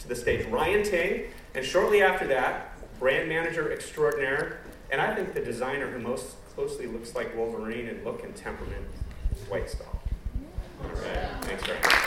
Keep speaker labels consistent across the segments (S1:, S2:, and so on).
S1: the stage Ryan Ting, and shortly after that, brand manager extraordinaire, and I think the designer who most closely looks like Wolverine in look and temperament, Dwight Stahl. All right, thanks very much.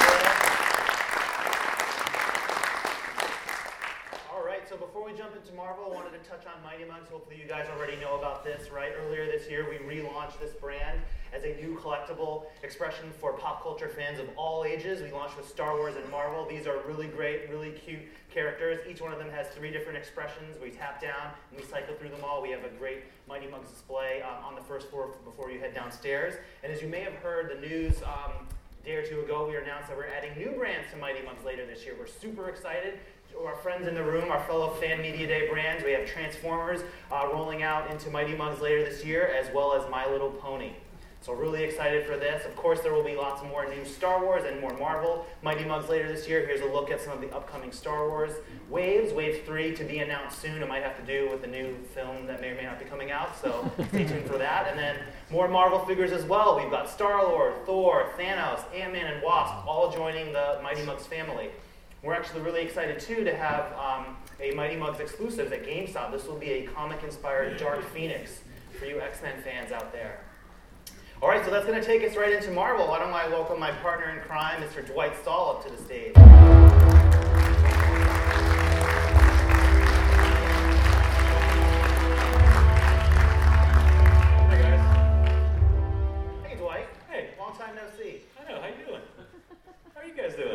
S2: So before we jump into Marvel, I wanted to touch on Mighty Mugs. Hopefully you guys already know about this, right? Earlier this year, we relaunched this brand as a new collectible expression for pop culture fans of all ages. We launched with Star Wars and Marvel. These are really great, really cute characters. Each one of them has 3 different expressions. We tap down and we cycle through them all. We have a great Mighty Mugs display on the first floor before you head downstairs. And as you may have heard the news a day or 2 ago, we announced that we're adding new brands to Mighty Mugs later this year. We're super excited. Our friends in the room, our fellow Fan Media Day brands, we have Transformers rolling out into Mighty Mugs later this year, as well as My Little Pony. So really excited for this. Of course, there will be lots more new Star Wars and more Marvel Mighty Mugs later this year. Here's a look at some of the upcoming Star Wars waves. Wave 3 to be announced soon. It might have to do with the new film that may or may not be coming out, so stay tuned for that. And then more Marvel figures as well. We've got Star-Lord, Thor, Thanos, Ant-Man, and Wasp all joining the Mighty Mugs family. We're actually really excited, too, to have a Mighty Mugs exclusive at GameStop. This will be a comic-inspired Dark Phoenix for you X-Men fans out there. All right, so that's going to take us right into Marvel. Why don't I welcome my partner in crime, Mr. Dwight Stahl, up to the stage.
S1: Hey, guys.
S2: Hey, Dwight.
S1: Hey.
S2: Long time no see.
S1: I know, how you doing? How are you guys doing?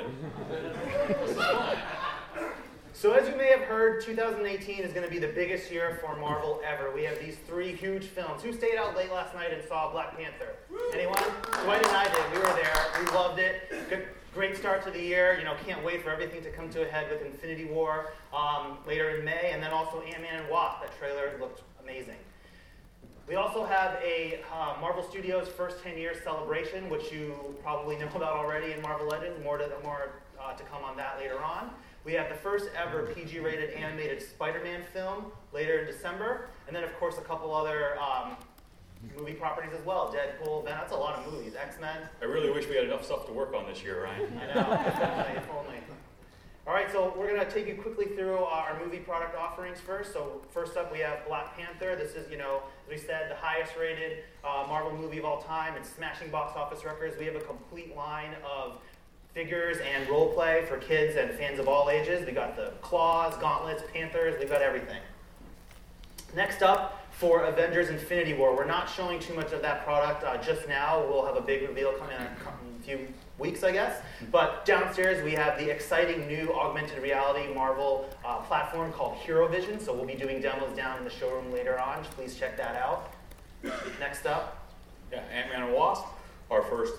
S2: So as you may have heard, 2018 is going to be the biggest year for Marvel ever. We have these 3 huge films. Who stayed out late last night and saw Black Panther? Anyone? Dwight and I did. We were there. We loved it. Great start to the year. Can't wait for everything to come to a head with Infinity War later in May, and then also Ant-Man and Wasp. That trailer looked amazing. We also have a Marvel Studios first 10-year celebration, which you probably know about already in Marvel Legends. More to come on that later on. We have the first ever PG-rated animated Spider-Man film later in December. And then, of course, a couple other movie properties as well. Deadpool, Venom, that's a lot of movies. X-Men.
S1: I really wish we had enough stuff to work on this year, Ryan.
S2: I know, if only. All right, so we're going to take you quickly through our movie product offerings first. So first up, we have Black Panther. This is, as we said, the highest rated Marvel movie of all time. It's smashing box office records. We have a complete line of figures and role play for kids and fans of all ages. We got the claws, gauntlets, panthers. We've got everything. Next up, for Avengers Infinity War, we're not showing too much of that product just now. We'll have a big reveal coming in a few weeks, I guess. But downstairs, we have the exciting new augmented reality Marvel platform called HeroVision. So we'll be doing demos down in the showroom later on. Please check that out. Next up.
S1: Yeah, Ant-Man and Wasp, our first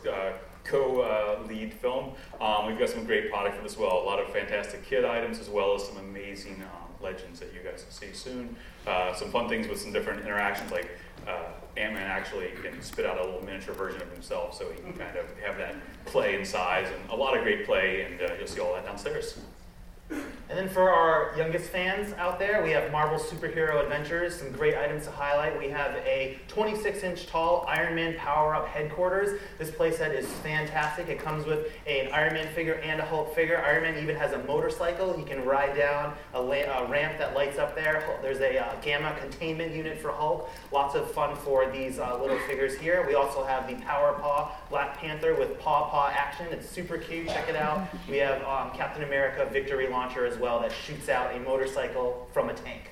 S1: co-lead film. We've got some great product for this as well. A lot of fantastic kid items as well as some amazing legends that you guys will see soon. Some fun things with some different interactions, like Ant-Man actually can spit out a little miniature version of himself, so he can kind of have that play and size, and a lot of great play, and you'll see all that downstairs.
S2: And then for our youngest fans out there, we have Marvel Superhero Adventures, some great items to highlight. We have a 26-inch tall Iron Man power-up headquarters. This playset is fantastic. It comes with an Iron Man figure and a Hulk figure. Iron Man even has a motorcycle. He can ride down a ramp that lights up there. There's a gamma containment unit for Hulk. Lots of fun for these little figures here. We also have the Power Paw Black Panther with paw action. It's super cute. Check it out. We have Captain America Victory Launcher as well that shoots out a motorcycle from a tank.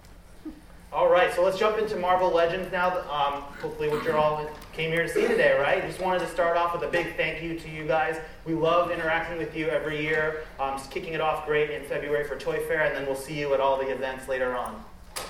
S2: All right, so let's jump into Marvel Legends now. Hopefully what you all came here to see today, right? Just wanted to start off with a big thank you to you guys. We love interacting with you every year. Just kicking it off great in February for Toy Fair, and then we'll see you at all the events later on.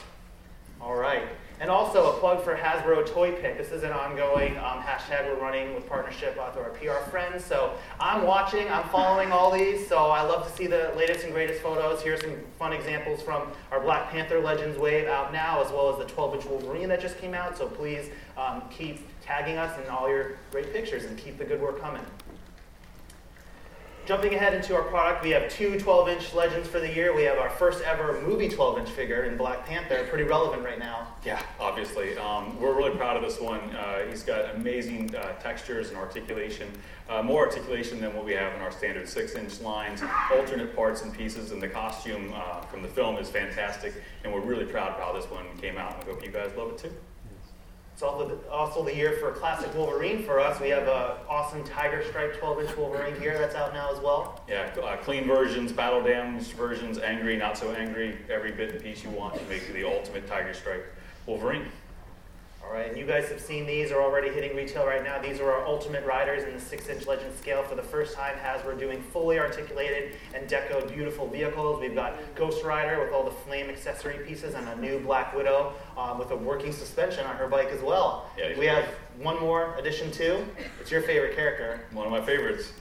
S2: All right. And also a plug for Hasbro Toy Pick. This is an ongoing hashtag we're running with partnership with our PR friends. So I'm watching, I'm following all these. So I love to see the latest and greatest photos. Here's some fun examples from our Black Panther Legends wave out now, as well as the 12-inch Wolverine that just came out. So please keep tagging us in all your great pictures and keep the good work coming. Jumping ahead into our product, we have two 12-inch Legends for the year. We have our first ever movie 12-inch figure in Black Panther, pretty relevant right now.
S1: Yeah, obviously. We're really proud of this one. He's got amazing textures and articulation, more articulation than what we have in our standard 6-inch lines, alternate parts and pieces, and the costume from the film is fantastic, and we're really proud of how this one came out, and we hope you guys love it too.
S2: It's also the year for Classic Wolverine for us. We have an awesome Tiger Stripe 12-inch Wolverine here that's out now as well.
S1: Yeah, clean versions, battle damaged versions, angry, not so angry, every bit and piece you want to make the ultimate Tiger Stripe Wolverine.
S2: All right, and you guys have seen these are already hitting retail right now. These are our Ultimate Riders in the 6-inch Legend scale. For the first time, Hasbro doing fully articulated and decoed beautiful vehicles. We've got Ghost Rider with all the flame accessory pieces and a new Black Widow with a working suspension on her bike as well. Yeah, we have one more addition too. It's your favorite character.
S1: One of my favorites.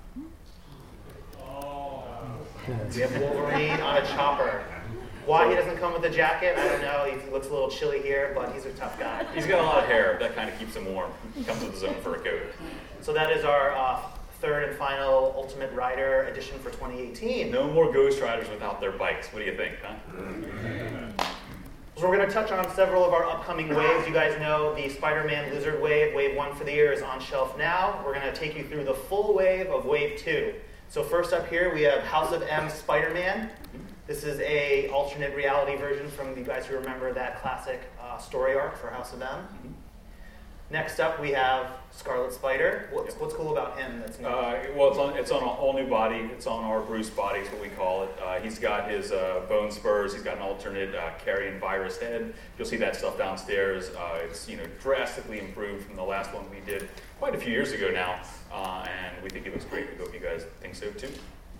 S2: We have Wolverine on a chopper. Why he doesn't come with a jacket, I don't know. He looks a little chilly here, but he's a tough guy.
S1: He's got a lot of hair. That kind of keeps him warm. He comes with his own fur coat.
S2: So that is our third and final Ultimate Rider edition for 2018.
S1: No more Ghost Riders without their bikes. What do you think, huh?
S2: So we're going to touch on several of our upcoming waves. You guys know the Spider-Man Lizard wave, wave 1 for the year, is on shelf now. We're going to take you through the full wave of wave 2. So first up here, we have House of M Spider-Man. This is a alternate reality version from you guys who remember that classic story arc for House of M. Mm-hmm. Next up, we have Scarlet Spider. What's cool about him? That's
S1: well, it's on an all-new body. It's on our Bruce body, is what we call it. He's got his bone spurs. He's got an alternate carrying virus head. You'll see that stuff downstairs. It's drastically improved from the last one we did quite a few years ago now, and we think it looks great. We hope you guys think so too.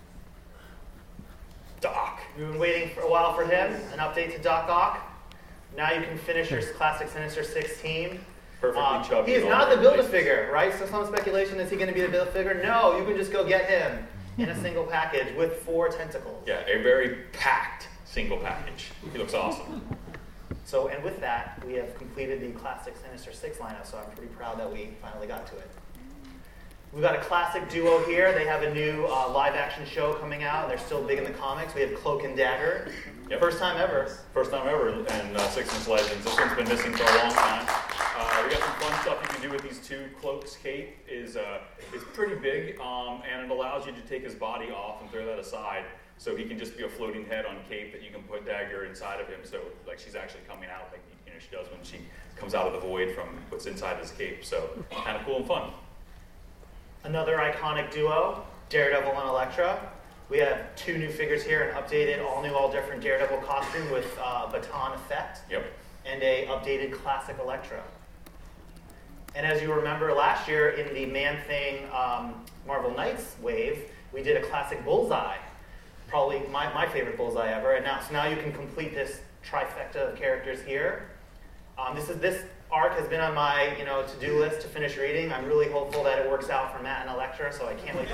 S1: Doc.
S2: We've been waiting for a while for him. An update to Doc Ock. Now you can finish your classic Sinister Six team.
S1: Perfectly chubby.
S2: He is not the Build-A-Figure, right? So some speculation, is he going to be the Build-A-Figure? No, you can just go get him in a single package with 4 tentacles.
S1: Yeah, a very packed single package. He looks awesome.
S2: So, and with that, we have completed the classic Sinister Six lineup, so I'm pretty proud that we finally got to it. We've got a classic duo here. They have a new live-action show coming out. They're still big in the comics. We have Cloak and Dagger. Yep. First time ever.
S1: First time ever in 6-inch Legends. This one's been missing for a long time. We got some fun stuff you can do with these two. Cloak's cape is pretty big, and it allows you to take his body off and throw that aside. So he can just be a floating head on cape that you can put Dagger inside of him. So like she's actually coming out like she does when she comes out of the void from what's inside his cape. So kind of cool and fun.
S2: Another iconic duo, Daredevil and Elektra. We have 2 new figures here, an updated, all-new, all-different Daredevil costume with baton effect.
S1: Yep.
S2: And a updated classic Elektra. And as you remember last year in the Man-Thing Marvel Knights wave, we did a classic Bullseye. Probably my favorite Bullseye ever. And now you can complete this trifecta of characters here. This arc has been on my to-do list to finish reading. I'm really hopeful that it works out for Matt and Elektra, so I can't wait to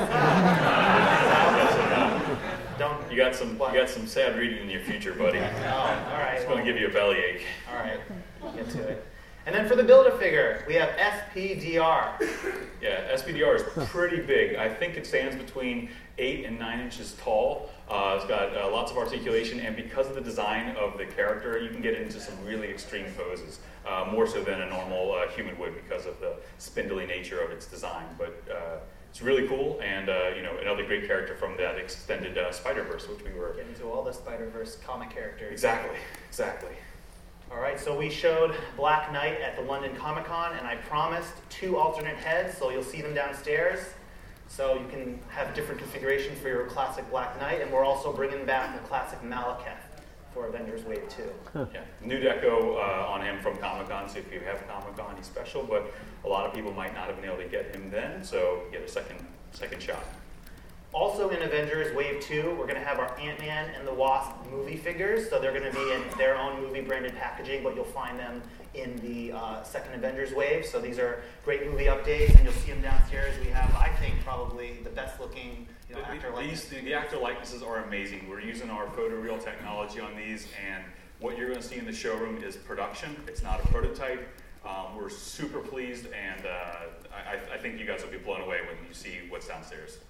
S2: see it.
S1: You got some sad reading in your future, buddy.
S2: Oh, all right.
S1: It's going to give you a bellyache.
S2: All right, get to it. And then for the Build-A-Figure, we have SPDR.
S1: Yeah, SPDR is pretty big. I think it stands between 8 and 9 inches tall. It's got lots of articulation, and because of the design of the character, you can get into some really extreme poses, more so than a normal human would because of the spindly nature of its design. But it's really cool, and another great character from that extended Spider-Verse, which we were
S2: getting into all the Spider-Verse comic characters.
S1: Exactly.
S2: All right, so we showed Black Knight at the London Comic Con, and I promised 2 alternate heads, so you'll see them downstairs. So you can have different configurations for your classic Black Knight, and we're also bringing back the classic Malekith for Avengers Wave 2.
S1: Huh. Yeah, new deco on him from Comic-Con, so if you have Comic-Con, he's special, but a lot of people might not have been able to get him then, so get a second shot.
S2: Also in Avengers Wave 2, we're going to have our Ant-Man and the Wasp movie figures. So they're going to be in their own movie-branded packaging, but you'll find them in the second Avengers Wave. So these are great movie updates, and you'll see them downstairs. We have, I think, probably the best-looking actor likenesses.
S1: The actor likenesses are amazing. We're using our photoreal technology on these, and what you're going to see in the showroom is production. It's not a prototype. We're super pleased, and I think you guys will be blown away when you see what's downstairs.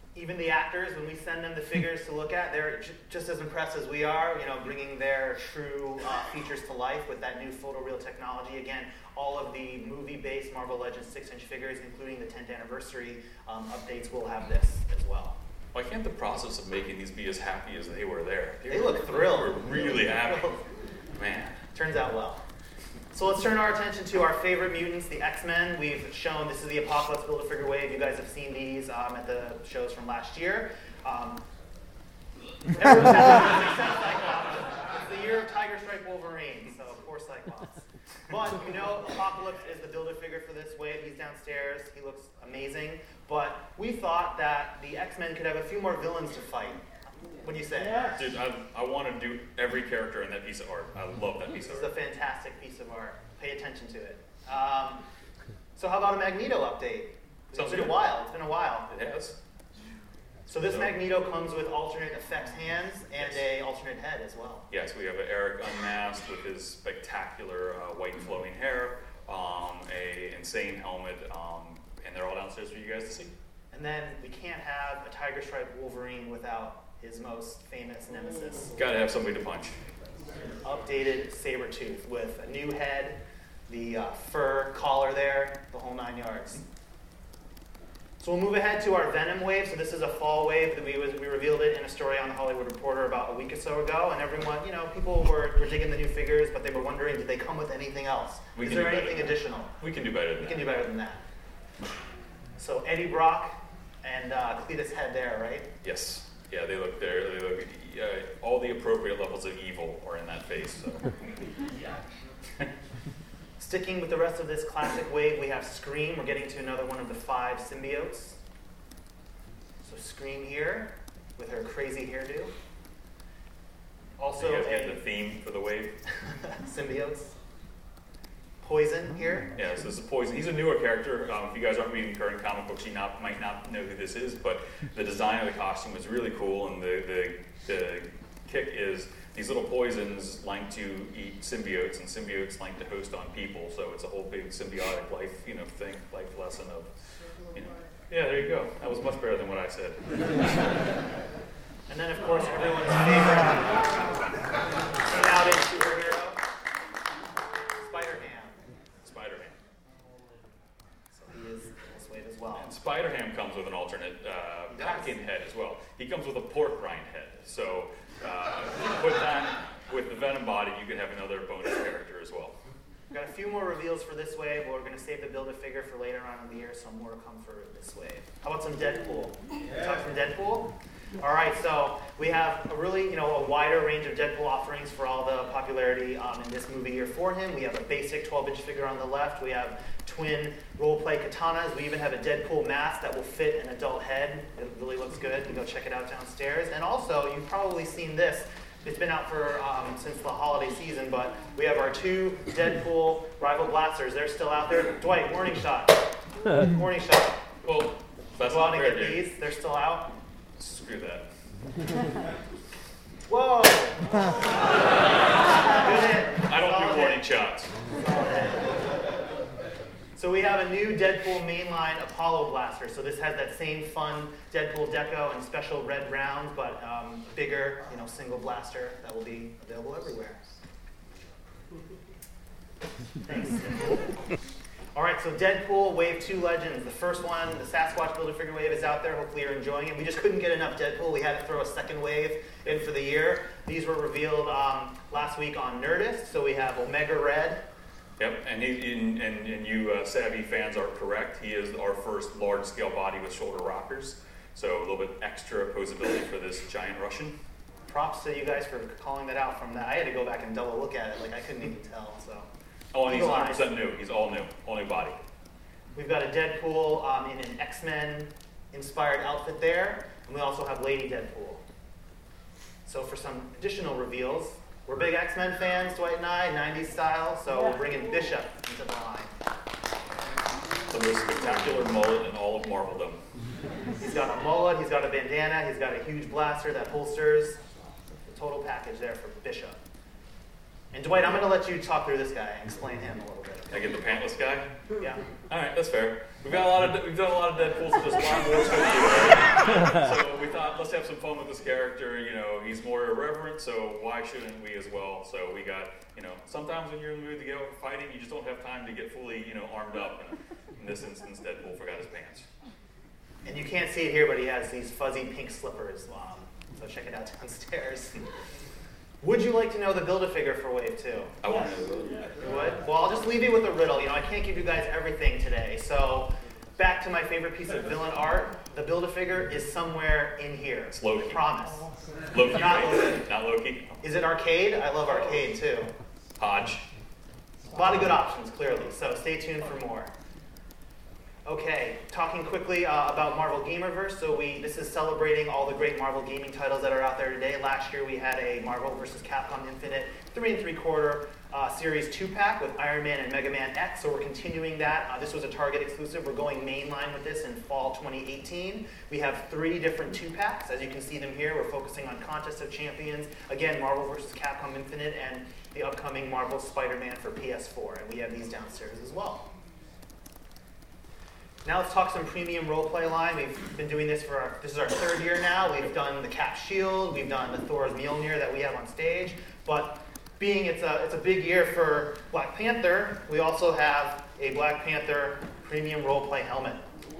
S2: Even the actors, when we send them the figures to look at, they're just as impressed as we are, bringing their true features to life with that new photoreal technology. Again, all of the movie-based Marvel Legends 6-inch figures, including the 10th anniversary updates, will have this as well.
S1: Why can't the process of making these be as happy as they were there?
S2: They look thrilled.
S1: They were really happy. Man.
S2: Turns out well. So let's turn our attention to our favorite mutants, the X-Men. We've shown, this is the Apocalypse Build-A-Figure wave. You guys have seen these at the shows from last year. Everyone except Cyclops. It's the year of Tiger Stripe Wolverine, so poor Cyclops. But Apocalypse is the Build-A-Figure for this wave. He's downstairs. He looks amazing. But we thought that the X-Men could have a few more villains to fight. What do you say?
S3: Yes.
S1: Dude, I want to do every character in that piece of art. I love that piece of
S2: This is
S1: art.
S2: a fantastic piece of art. Pay attention to it. So how about a Magneto update?
S1: Sounds
S2: It's been
S1: good.
S2: a while. It's been a while.
S1: It has.
S2: So this Magneto comes with alternate effects hands and a alternate head as well.
S1: Yes, we have Eric unmasked with his spectacular white flowing hair, a insane helmet, and they're all downstairs for you guys to see.
S2: And then we can't have a Tiger Stripe Wolverine without his most famous nemesis.
S1: Gotta have somebody to punch.
S2: Updated Sabretooth with a new head, the fur collar there, the whole 9 yards. So we'll move ahead to our Venom wave. So this is a fall wave that we revealed it in a story on the Hollywood Reporter about a week or so ago, and everyone, people were digging the new figures, but they were wondering, did they come with anything else? Is there anything additional?
S1: We can do better than
S2: We
S1: that.
S2: can do better than that. So Eddie Brock and Cletus Head there, right?
S1: Yes. Yeah, they look there. They look. All the appropriate levels of evil are in that face. So.
S2: Sticking with the rest of this classic wave, we have Scream. We're getting to another one of the 5 symbiotes. So Scream here with her crazy hairdo. Also
S1: you guys get the theme for the wave.
S2: symbiotes. Poison here.
S1: Yeah, so this is Poison. He's a newer character. If you guys aren't reading current comic books, you might not know who this is, but the design of the costume is really cool, and the kick is these little poisons like to eat symbiotes, and symbiotes like to host on people, so it's a whole big symbiotic life, thing, life lesson of, Yeah, there you go. That was much better than what I said.
S2: And then, of course, everyone's favorite clouded superhero, Spider-Man.
S1: Spider-Man.
S2: So he is in this wave as well.
S1: And Spider-Ham comes with an alternate pack-in head as well. He comes with a pork rind head. So put that with the Venom body, you could have another bonus character as well.
S2: We've got a few more reveals for this wave, but we're going to save the Build-A-Figure for later on in the year, so more to come for this wave. How about some Deadpool? Talk some Deadpool? All right, so we have a really, a wider range of Deadpool offerings for all the popularity in this movie year for him. We have a basic 12-inch figure on the left. We have twin role-play katanas. We even have a Deadpool mask that will fit an adult head. It really looks good. You can go check it out downstairs. And also, you've probably seen this. It's been out for since the holiday season, but we have our 2 Deadpool rival blasters. They're still out there. Dwight, warning shot. Warning shot.
S1: Well, that's
S2: Go out
S1: not
S2: and
S1: fair,
S2: get
S1: dude.
S2: these. They're still out.
S1: Screw that.
S2: Whoa! Good hit.
S1: I don't
S2: Solid
S1: do
S2: hit.
S1: warning shots.
S2: So we have a new Deadpool mainline Apollo blaster. So this has that same fun Deadpool deco and special red round, but bigger, single blaster that will be available everywhere. Thanks. All right, so Deadpool Wave 2 Legends. The first one, the Sasquatch Build-A-Figure wave, is out there. Hopefully you're enjoying it. We just couldn't get enough Deadpool. We had to throw a second wave in for the year. These were revealed last week on Nerdist. So we have Omega Red.
S1: Yep, and you savvy fans are correct. He is our first large-scale body with shoulder rockers. So a little bit extra posability for this giant Russian.
S2: Props to you guys for calling that out from that. I had to go back and double look at it. I couldn't even tell, so.
S1: Oh, and he's
S2: Eagle eyes.
S1: 100% new. He's all new body.
S2: We've got a Deadpool in an X-Men inspired outfit there, and we also have Lady Deadpool. So for some additional reveals, we're big X-Men fans, Dwight and I, 90s style, so we're bringing Bishop into the line.
S1: The most spectacular mullet in all of Marveldom.
S2: He's got a mullet, he's got a bandana, he's got a huge blaster that holsters. The total package there for Bishop. And Dwight, I'm going to let you talk through this guy and explain him a little bit.
S1: I get the pantless guy?
S2: Yeah.
S1: All right, that's fair. We've done a lot of Deadpools and just a lot more right? So we thought, let's have some fun with this character. You know, he's more irreverent, so why shouldn't we as well? So we got, you know, sometimes when you're in the mood to get over fighting, you just don't have time to get fully, you know, armed up. And in this instance, Deadpool forgot his pants.
S2: And you can't see it here, but he has these fuzzy pink slippers. So check it out downstairs. Would you like to know the Build-A-Figure for Wave 2?
S1: I want to know.
S2: You would? Well, I'll just leave you with a riddle. You know, I can't give you guys everything today. So back to my favorite piece of villain art. The Build-A-Figure is somewhere in here.
S1: It's Loki.
S2: I promise.
S1: Loki.
S2: Not
S1: right?
S2: Loki.
S1: Not Loki.
S2: Is it arcade? I love arcade too.
S1: Hodge.
S2: A lot of good options, clearly. So stay tuned for more. Okay, talking quickly about Marvel Gamerverse. So this is celebrating all the great Marvel gaming titles that are out there today. Last year we had a Marvel vs. Capcom Infinite 3 3/4 Series 2-pack with Iron Man and Mega Man X. So we're continuing that. This was a Target exclusive. We're going mainline with this in fall 2018. We have 3 different 2-packs. As you can see them here, we're focusing on Contest of Champions. Again, Marvel vs. Capcom Infinite and the upcoming Marvel Spider-Man for PS4. And we have these downstairs as well. Now let's talk some premium roleplay line. We've been doing this this is our 3rd year now. We've done the Cap Shield, we've done the Thor's Mjolnir that we have on stage. But being it's a big year for Black Panther, we also have a Black Panther premium roleplay helmet.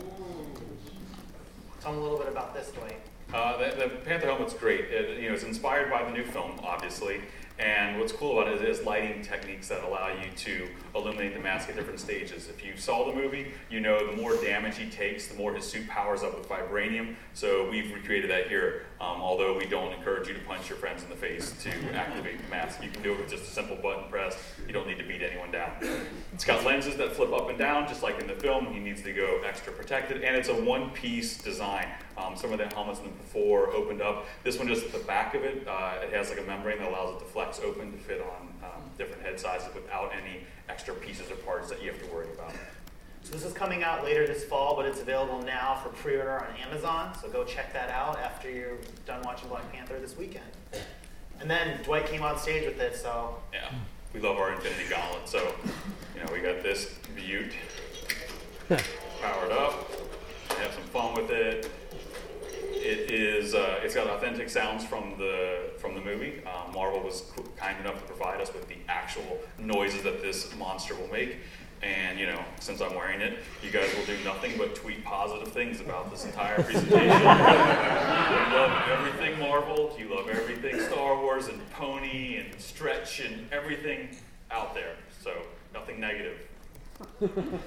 S2: Tell them a little bit about this, Dwight.
S1: The Panther helmet's great. It's inspired by the new film, obviously. And what's cool about it is lighting techniques that allow you to illuminate the mask at different stages. If you saw the movie, you know the more damage he takes, the more his suit powers up with vibranium. So we've recreated that here, although we don't encourage you to punch your friends in the face to activate the mask. You can do it with just a simple button press. You don't need to beat anyone down. It's got lenses that flip up and down, just like in the film. He needs to go extra protected, and it's a one-piece design. Some of the helmets in the before opened up. This one, just at the back of it, it has like a membrane that allows it to flex open to fit on different head sizes without any extra pieces or parts that you have to worry about.
S2: So this is coming out later this fall, but it's available now for pre-order on Amazon. So go check that out after you're done watching Black Panther this weekend. And then Dwight came on stage with it, so.
S1: Yeah, we love our Infinity Gauntlet. So, we got this Butte powered up. Have some fun with it. It's got authentic sounds from the movie. Marvel was kind enough to provide us with the actual noises that this monster will make. And since I'm wearing it, you guys will do nothing but tweet positive things about this entire presentation. You love everything Marvel. You love everything Star Wars and Pony and Stretch and everything out there. So nothing negative.
S2: We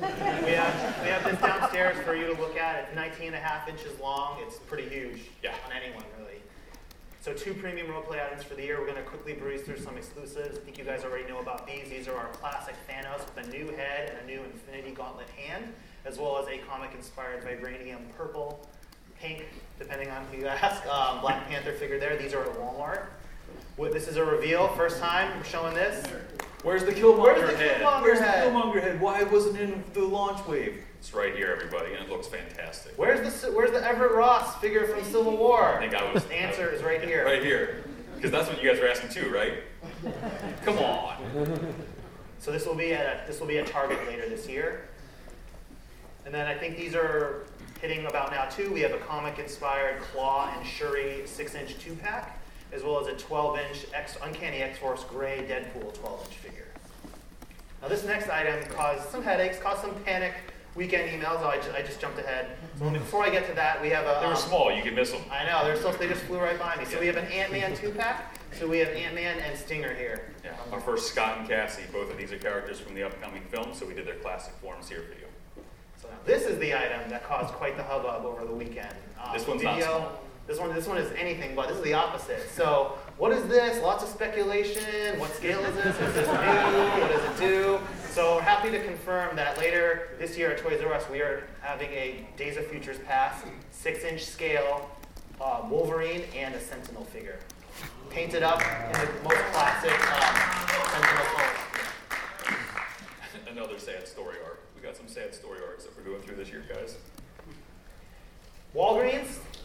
S2: have this downstairs for you to look at. It's 19.5 inches long. It's pretty huge on anyone, really. So 2 premium roleplay items for the year. We're going to quickly breeze through some exclusives. I think you guys already know about these. These are our classic Thanos with a new head and a new Infinity Gauntlet hand, as well as a comic-inspired vibranium purple, pink, depending on who you ask, Black Panther figure there. These are at Walmart. This is a reveal. First time we're showing this.
S1: Where's the Killmonger head?
S2: Where's the
S1: Killmonger head? Why wasn't it in the launch wave? It's right here, everybody, and it looks fantastic.
S2: Where's the Everett Ross figure from Civil War?
S1: I think
S2: the answer is right here.
S1: Right here. Because that's what you guys were asking too, right? Come on.
S2: So this will be at Target later this year. And then I think these are hitting about now too. We have a comic-inspired Claw and Shuri 6-inch 2-pack, as well as a 12-inch Uncanny X-Force Gray Deadpool 12-inch figure. Now this next item caused some headaches, caused some panic weekend emails. Oh, I just jumped ahead. So before I get to that, we have a...
S1: They were small, you can miss them.
S2: I know, they just flew right by me. So we have an Ant-Man 2-pack. So we have Ant-Man and Stinger here.
S1: Yeah, our first Scott and Cassie. Both of these are characters from the upcoming film, so we did their classic forms here for you.
S2: So now this is the item that caused quite the hubbub over the weekend.
S1: This one's not small.
S2: This one is anything but. This is the opposite. So what is this? Lots of speculation. What scale is this? Is this new? What does it do? So we're happy to confirm that later this year at Toys R Us, we are having a Days of Futures Past 6-inch scale Wolverine and a Sentinel figure. Painted up in the most classic Sentinel color.
S1: Another sad story arc. We got some sad story arcs that we're going through this year, guys.
S2: Walgreens,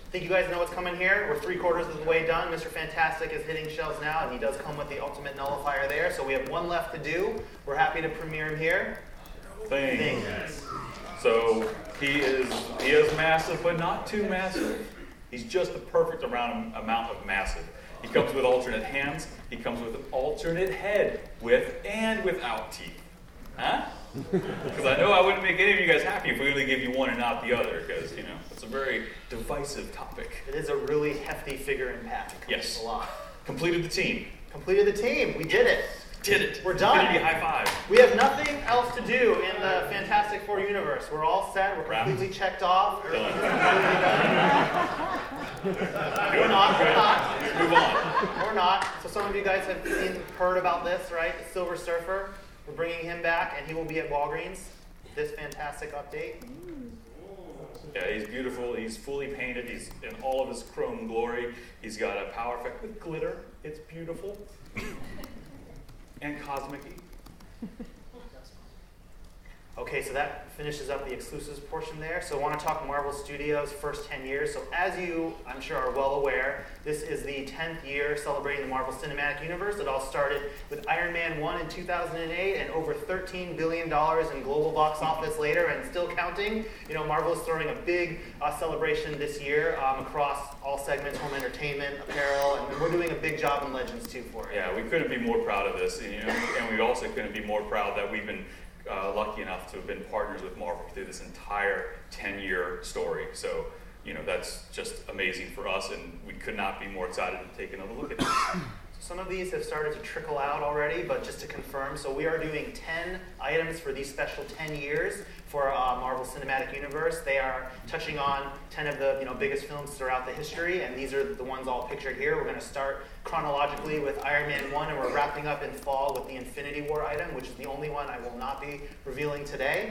S2: I think you guys know what's coming here. We're 3/4 of the way done. Mr. Fantastic is hitting shelves now, and he does come with the ultimate nullifier there. So we have one left to do. We're happy to premiere him here.
S1: Thing. So he is massive, but not too massive. He's just the perfect amount of massive. He comes with alternate hands. He comes with an alternate head, with and without teeth. Huh? Because I know I wouldn't make any of you guys happy if we only gave you one and not the other, because, you know, it's a very divisive topic.
S2: It is a really hefty figure and pack.
S1: Yes.
S2: A lot.
S1: Completed the team.
S2: Completed the team. We did it.
S1: Did it.
S2: We're done.
S1: Infinity high five.
S2: We have nothing else to do in the Fantastic Four universe. We're all set. We're completely checked off. We're not.
S1: Move on.
S2: We're not. So some of you guys have heard about this, right? The Silver Surfer. We're bringing him back, and he will be at Walgreens. This fantastic update.
S1: Yeah, he's beautiful. He's fully painted. He's in all of his chrome glory. He's got a power effect with glitter. It's beautiful. And cosmic-y.
S2: Okay, so that finishes up the exclusives portion there. So I want to talk Marvel Studios' first 10 years. So as you, I'm sure, are well aware, this is the 10th year celebrating the Marvel Cinematic Universe. It all started with Iron Man 1 in 2008 and over $13 billion in global box office later and still counting. You know, Marvel is throwing a big celebration this year across all segments, home entertainment, apparel, and we're doing a big job in Legends too for it.
S1: Yeah, we couldn't be more proud of this, you know, and we also couldn't be more proud that we've been lucky enough to have been partners with Marvel through this entire 10-year story. So, you know, that's just amazing for us, and we could not be more excited to take another look at this.
S2: Some of these have started to trickle out already, but just to confirm, so we are doing 10 items for these special 10 years for Marvel Cinematic Universe. They are touching on 10 of the biggest films throughout the history, and these are the ones all pictured here. We're going to start chronologically with Iron Man 1, and we're wrapping up in fall with the Infinity War item, which is the only one I will not be revealing today.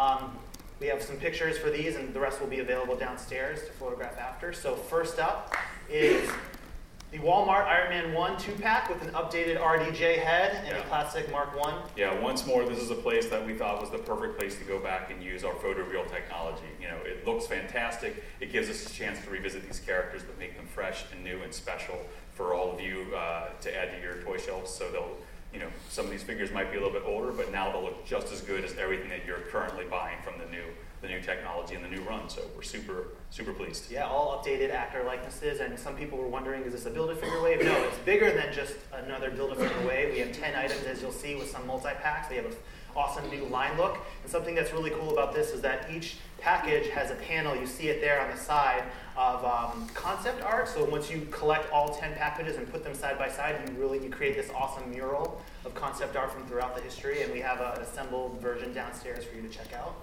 S2: We have some pictures for these, and the rest will be available downstairs to photograph after. So first up is the Walmart Iron Man 1 2-pack with an updated RDJ head and a classic Mark 1.
S1: Yeah, once more, this is a place that we thought was the perfect place to go back and use our photoreal technology. You know, it looks fantastic. It gives us a chance to revisit these characters, but make them fresh and new and special for all of you to add to your toy shelves. So they'll, you know, some of these figures might be a little bit older, but now they'll look just as good as everything that you're currently buying from the new technology and the new run. So we're super, super pleased.
S2: Yeah, all updated actor likenesses, and some people were wondering, is this a Build-A-Figure wave? No, it's bigger than just another Build-A-Figure wave. We have 10 items, as you'll see, with some multi-packs. They have an awesome new line look. And something that's really cool about this is that each package has a panel, you see it there on the side, of concept art. So once you collect all 10 packages and put them side by side, you create this awesome mural of concept art from throughout the history, and we have an assembled version downstairs for you to check out.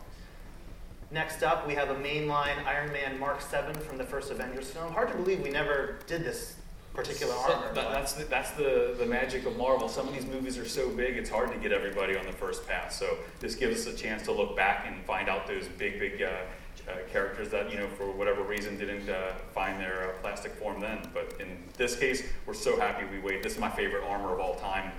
S2: Next up, we have a mainline Iron Man Mark 7 from the first Avengers film. Hard to believe we never did this particular armor.
S1: That's the magic of Marvel. Some of these movies are so big, it's hard to get everybody on the first pass. So this gives us a chance to look back and find out those big characters that, you know, for whatever reason didn't find their plastic form then. But in this case, we're so happy we waited. This is my favorite armor of all time,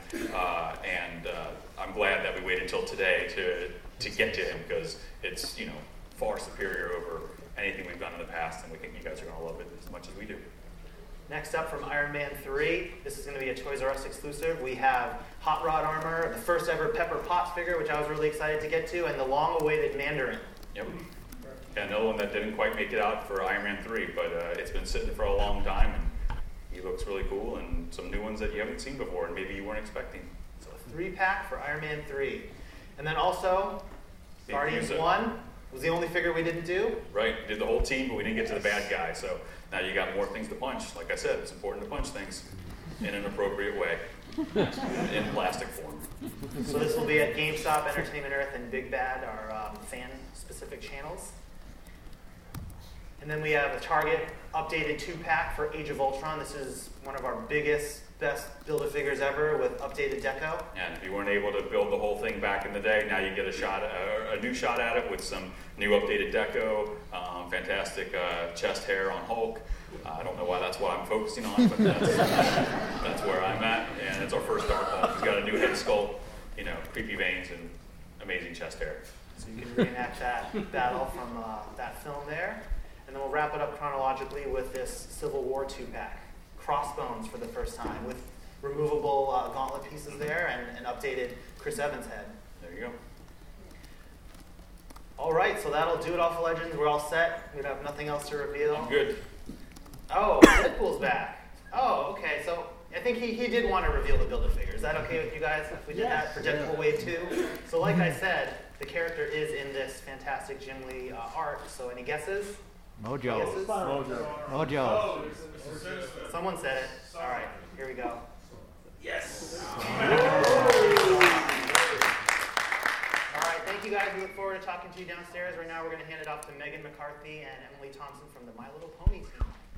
S1: and I'm glad that we waited until today to get to him, because it's, you know, far superior over anything we've done in the past, and we think you guys are going to love it as much as we do.
S2: Next up, from Iron Man 3, this is going to be a Toys R Us exclusive. We have Hot Rod armor, the first ever Pepper Potts figure, which I was really excited to get to, and the long-awaited Mandarin.
S1: Yep. Yeah, another one that didn't quite make it out for Iron Man 3, but it's been sitting for a long time, and he looks really cool, and some new ones that you haven't seen before, and maybe you weren't expecting.
S2: So a 3-pack for Iron Man 3. And then also, Guardians 1 was the only figure we didn't do.
S1: Right, we did the whole team, but we didn't get to the bad guy. So now you got more things to punch. Like I said, it's important to punch things in an appropriate way, in plastic form.
S2: So this will be at GameStop, Entertainment Earth, and Big Bad, our fan-specific channels. And then we have a Target updated 2-pack for Age of Ultron. This is one of our biggest, best Build-A-Figures ever with updated deco.
S1: And if you weren't able to build the whole thing back in the day, now you get a new shot at it with some new updated deco, fantastic chest hair on Hulk. I don't know why that's what I'm focusing on, but that's where I'm at. And it's our first Dark Hulk. He's got a new head sculpt, you know, creepy veins and amazing chest hair.
S2: So you can reenact that battle from that film there. And then we'll wrap it up chronologically with this Civil War 2-pack. Crossbones for the first time with removable gauntlet pieces there and an updated Chris Evans head.
S1: There you go.
S2: All right, so that'll do it all for Legends. We're all set. We have nothing else to reveal.
S1: I'm good.
S2: Oh, Deadpool's back. Oh, okay. So I think he did want to reveal the Build-A-Figure. Is that okay with you guys if we did that for Deadpool Wave 2? So like I said, the character is in this fantastic Jim Lee art. So any guesses?
S3: Mojo.
S2: Guesses?
S3: Mojo.
S2: Someone said it. All right, here we go.
S1: Yes.
S2: All right, thank you guys. We look forward to talking to you downstairs. Right now we're going to hand it off to Megan McCarthy and Emily Thompson from the My Little Pony team.